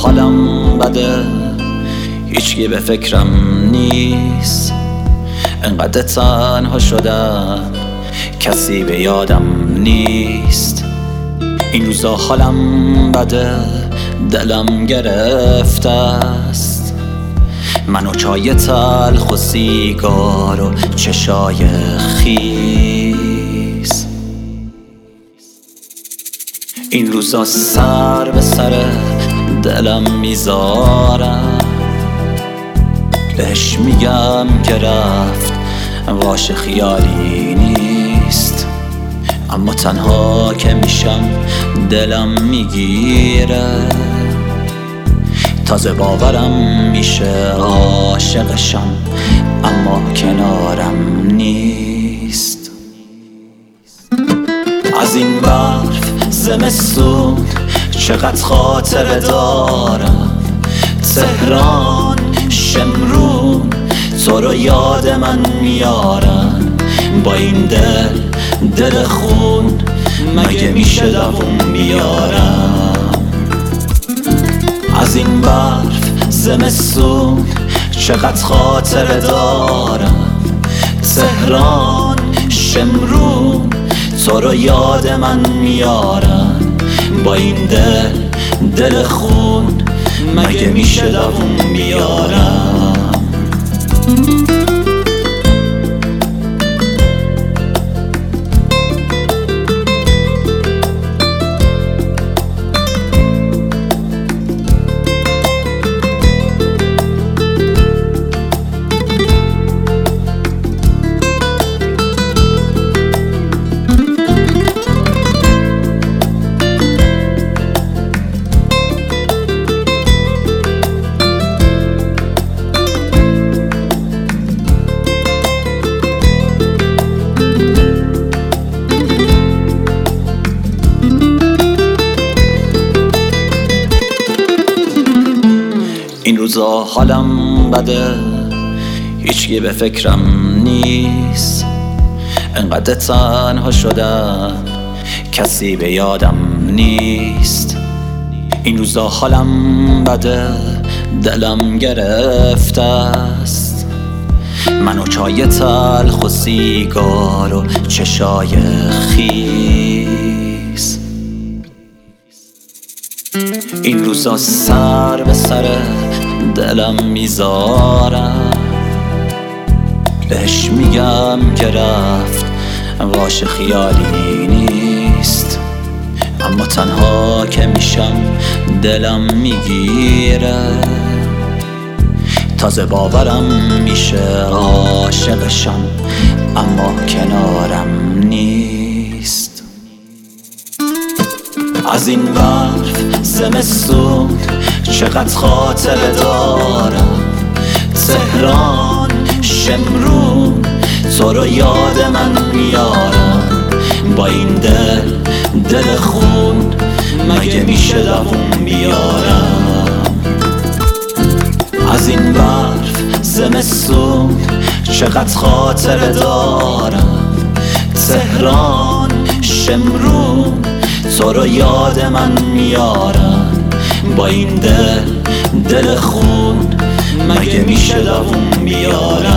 حالم بده، هیچکی به فکرم نیست. انقدر تنها شدم کسی به یادم نیست. این روزا حالم بده، دلم گرفته است. من و چای تلخ و سیگار و چشای خیس. این روزا سر به سر دلم میذارم، بهش میگم که رفت واش خیالی نیست. اما تنها که میشم دلم میگیره، تازه باورم میشه عاشقشم اما کنارم نیست. از این برف زمستون چقدر خاطره دارم، تهران شمرون تو رو یاد من میارن. با این دل خون مگه میشه دووم بیارم؟ از این برف زمستون چقدر خاطره دارم، تهران شمرون تو رو یاد من میارن. با این دل خون مگه میشه دووم بیارم؟ این روزا حالم بده، هیچکی به فکرم نیست. انقدر تنها شدم کسی به یادم نیست. این روزا حالم بده، دلم گرفته است. من و چای تلخ و سیگار و چشای خیس. این روزا سر به سر دلم میذارم، بهش میگم که رفت واش خیالی نیست. اما تنها که میشم دلم میگیره، تازه باورم میشه عاشقشم اما کنارم نیست. از این برف زمستون چقدر خاطره دارم، تهران شمرون تو رو یاد من میارم. با این دل خون مگه میشه دووم بیارم؟ از این برف زمستون چقدر خاطره دارم، تهران شمرون تو رو یاد من میارم. با این دل خون مگه میشه دووم بیارم؟